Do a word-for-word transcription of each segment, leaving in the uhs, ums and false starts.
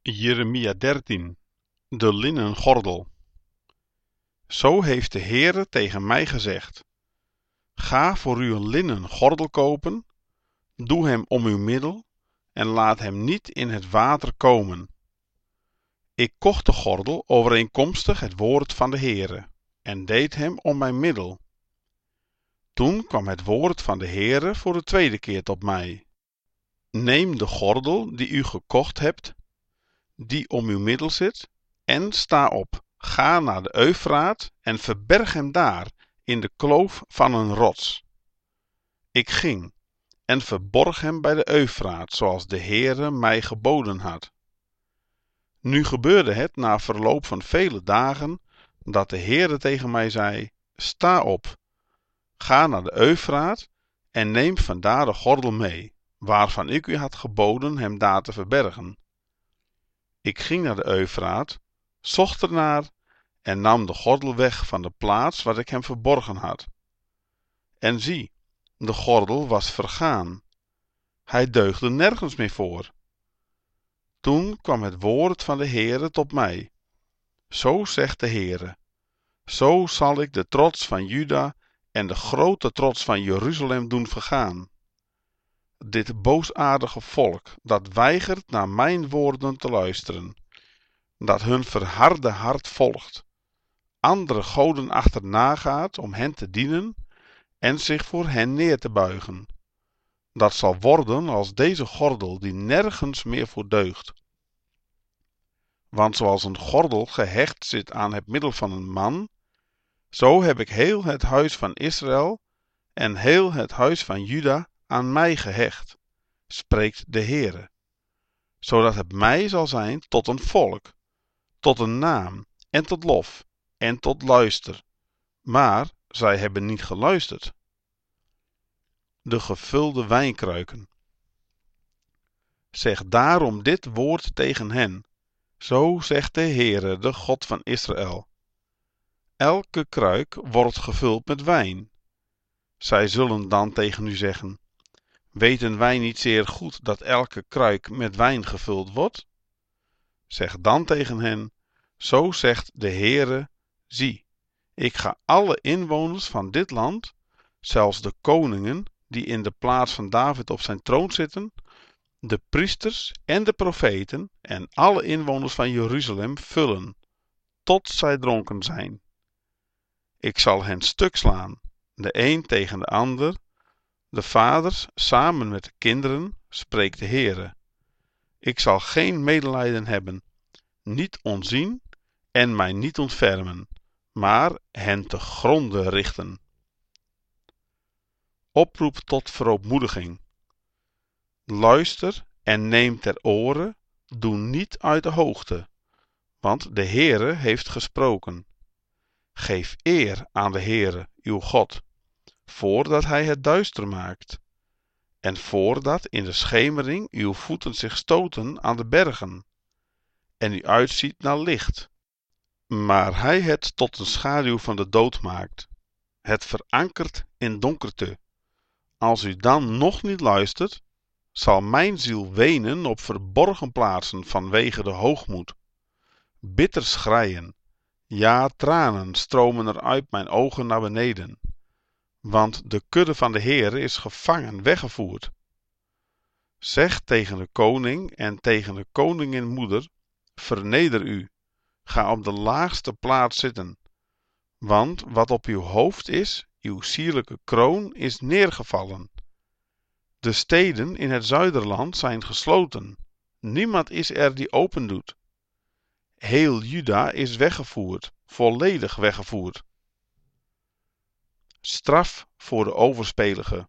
Jeremia dertien. De linnen gordel. Zo heeft de Heere tegen mij gezegd: Ga voor u een linnen gordel kopen, doe hem om uw middel en laat hem niet in het water komen. Ik kocht de gordel overeenkomstig het woord van de Heere en deed hem om mijn middel. Toen kwam het woord van de Heere voor de tweede keer tot mij: Neem de gordel die u gekocht hebt, die om uw middel zit, en sta op, ga naar de Eufraat en verberg hem daar in de kloof van een rots. Ik ging en verborg hem bij de Eufraat, zoals de Heere mij geboden had. Nu gebeurde het na verloop van vele dagen, dat de Heere tegen mij zei: Sta op, ga naar de Eufraat en neem vandaar de gordel mee, waarvan ik u had geboden hem daar te verbergen. Ik ging naar de Eufraat, zocht ernaar en nam de gordel weg van de plaats waar ik hem verborgen had. En zie, de gordel was vergaan. Hij deugde nergens meer voor. Toen kwam het woord van de Heere tot mij: Zo zegt de Heere: Zo zal ik de trots van Juda en de grote trots van Jeruzalem doen vergaan. Dit boosaardige volk dat weigert naar mijn woorden te luisteren, dat hun verharde hart volgt, andere goden achterna gaat om hen te dienen en zich voor hen neer te buigen. Dat zal worden als deze gordel die nergens meer voor deugt. Want zoals een gordel gehecht zit aan het middel van een man, zo heb ik heel het huis van Israël en heel het huis van Juda aan mij gehecht, spreekt de Heere, zodat het mij zal zijn tot een volk, tot een naam en tot lof en tot luister, maar zij hebben niet geluisterd. De gevulde wijnkruiken. Zeg daarom dit woord tegen hen: Zo zegt de Heere, de God van Israël: Elke kruik wordt gevuld met wijn. Zij zullen dan tegen u zeggen: Weten wij niet zeer goed dat elke kruik met wijn gevuld wordt? Zeg dan tegen hen: Zo zegt de Heere: Zie, ik ga alle inwoners van dit land, zelfs de koningen die in de plaats van David op zijn troon zitten, de priesters en de profeten en alle inwoners van Jeruzalem vullen, tot zij dronken zijn. Ik zal hen stuk slaan, de een tegen de ander, de vaders samen met de kinderen, spreekt de Heere. Ik zal geen medelijden hebben, niet ontzien en mij niet ontfermen, maar hen te gronde richten. Oproep tot verootmoediging. Luister en neem ter oren, doe niet uit de hoogte, want de Heere heeft gesproken. Geef eer aan de Heere, uw God, voordat hij het duister maakt, en voordat in de schemering uw voeten zich stoten aan de bergen, en u uitziet naar licht, maar hij het tot een schaduw van de dood maakt, het verankert in donkerte. Als u dan nog niet luistert, zal mijn ziel wenen op verborgen plaatsen vanwege de hoogmoed. Bitter schreien, ja, tranen stromen er uit mijn ogen naar beneden, want de kudde van de Heere is gevangen weggevoerd. Zeg tegen de koning en tegen de koninginmoeder: Verneder u, ga op de laagste plaats zitten, want wat op uw hoofd is, uw sierlijke kroon, is neergevallen. De steden in het zuiderland zijn gesloten, niemand is er die open doet. Heel Juda is weggevoerd, volledig weggevoerd. Straf voor de overspelige.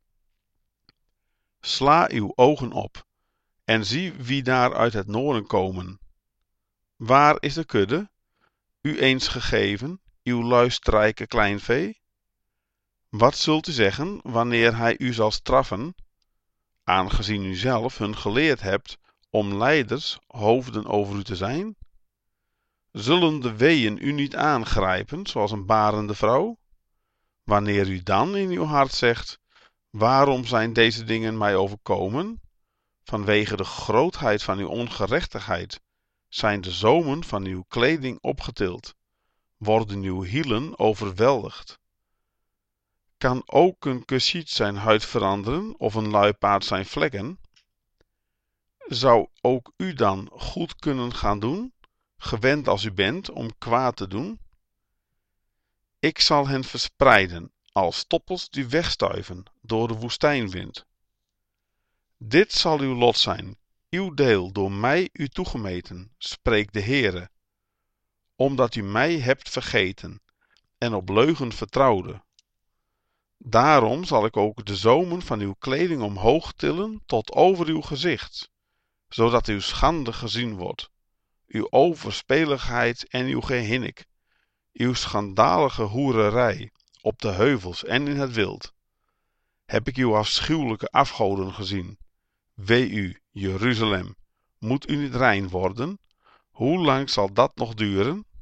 Sla uw ogen op en zie wie daar uit het noorden komen. Waar is de kudde, u eens gegeven, uw luisterrijke kleinvee? Wat zult u zeggen wanneer hij u zal straffen, aangezien u zelf hun geleerd hebt om leiders, hoofden over u te zijn? Zullen de weeën u niet aangrijpen zoals een barende vrouw? Wanneer u dan in uw hart zegt: Waarom zijn deze dingen mij overkomen? Vanwege de grootheid van uw ongerechtigheid zijn de zomen van uw kleding opgetild, worden uw hielen overweldigd. Kan ook een kushiet zijn huid veranderen of een luipaard zijn vlekken? Zou ook u dan goed kunnen gaan doen, gewend als u bent om kwaad te doen? Ik zal hen verspreiden als stoppels die wegstuiven door de woestijnwind. Dit zal uw lot zijn, uw deel door mij u toegemeten, spreekt de Heere, omdat u mij hebt vergeten en op leugen vertrouwde. Daarom zal ik ook de zomen van uw kleding omhoog tillen tot over uw gezicht, zodat uw schande gezien wordt, uw overspeligheid en uw gehinnik, uw schandalige hoererij op de heuvels en in het wild. Heb ik uw afschuwelijke afgoden gezien? Wee u, Jeruzalem, moet u niet rein worden? Hoe lang zal dat nog duren?